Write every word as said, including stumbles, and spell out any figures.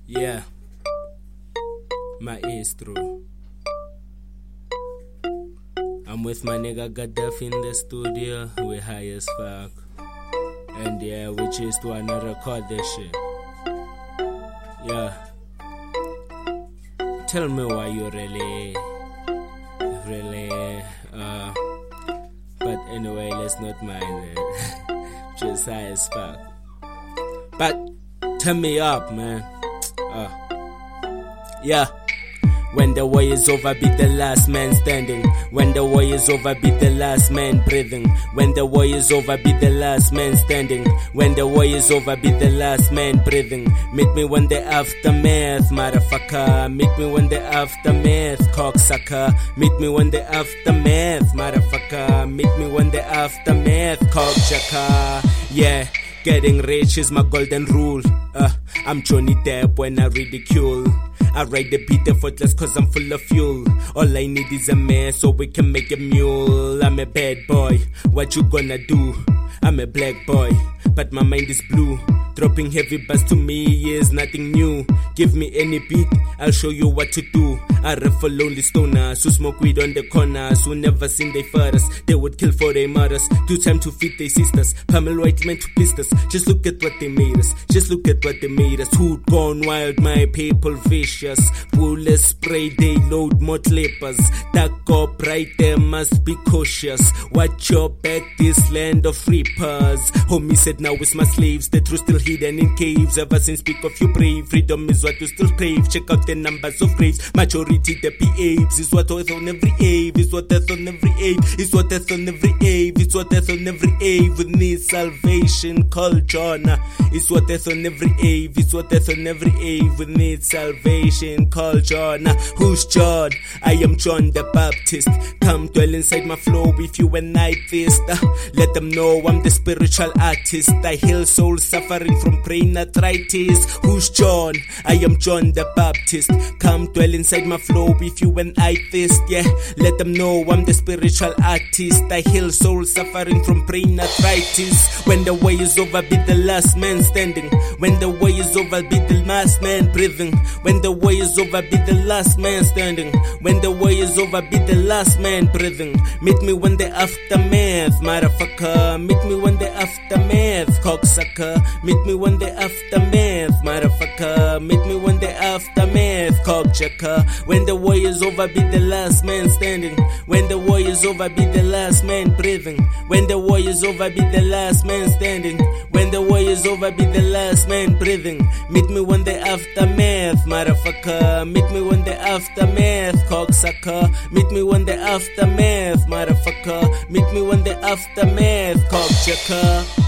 Yeah, maestro. I'm with my nigga Gaddafi in the studio. We high as fuck. And yeah, we just wanna record this shit. Yeah. Tell me why you really, really, uh, but anyway, let's not mind it. Just high as fuck. But turn me up, man. Uh, yeah. When the war is over, be the last man standing. When the war is over, be the last man breathing. When the war is over, be the last man standing. When the war is over, be the last man breathing. Meet me when the aftermath, motherfucker. Meet me when the aftermath, cocksucker. Meet me when the aftermath, motherfucker. Meet me when the aftermath, cocksucker. Yeah. Getting rich is my golden rule. Uh, I'm Johnny Depp when I ridicule. I ride the beat effortless cause I'm full of fuel. All I need is a man so we can make a mule. I'm a bad boy, what you gonna do? I'm a black boy, but my mind is blue. Dropping heavy bass to me is nothing new. Give me any beat, I'll show you what to do. I rap for lonely stoners who smoke weed on the corners, who never seen their fathers. They would kill for their mothers, do time to feed their sisters. Pamela White meant to blisters. Just look at what they made us, just look at what they made us. Who'd gone wild, my people vicious. Bullet spray, they load more clippers. Dark or bright, they must be cautious. Watch your back, this land of reapers. Homie said now it's my slaves, the truth still hidden in caves. Ever since speak of you brave, freedom is what you still crave. Check out the numbers of graves, majority the P-apes. Is what earth on every ave, is what earth on every ave, is what earth on every ave, is what earth on every ave. We need salvation, call John. Is what earth on every ave, is what earth on every ave. We need salvation, call John. Who's John? I am John the Baptist. Come dwell inside my flow if you and I fist. Uh, let them know I'm the spiritual artist. I heal souls suffering from brain arthritis. Who's John? I am John the Baptist. Come dwell inside my flow if you and I fist. Yeah, let them know I'm the spiritual artist. I heal souls suffering from brain arthritis. When the war is over, be the last man standing. When the war is over, be the last man breathing. When the war is over, be the last man standing. When the war is over, be the last man breathing. Meet me when the aftermath, motherfucker. Meet me when the aftermath, cocksucker. Meet me when the aftermath, motherfucker. Meet me when the aftermath, cocksucker. When the war is over, be the last man standing. When the war is over, be the last man breathing. When the war is over, be the last man standing. When the war is over, be the last man breathing. Meet me when the aftermath, motherfucker. Meet me when the aftermath, cocksucker. Meet me when the aftermath, motherfucker. Meet me when the aftermath, cocksucker.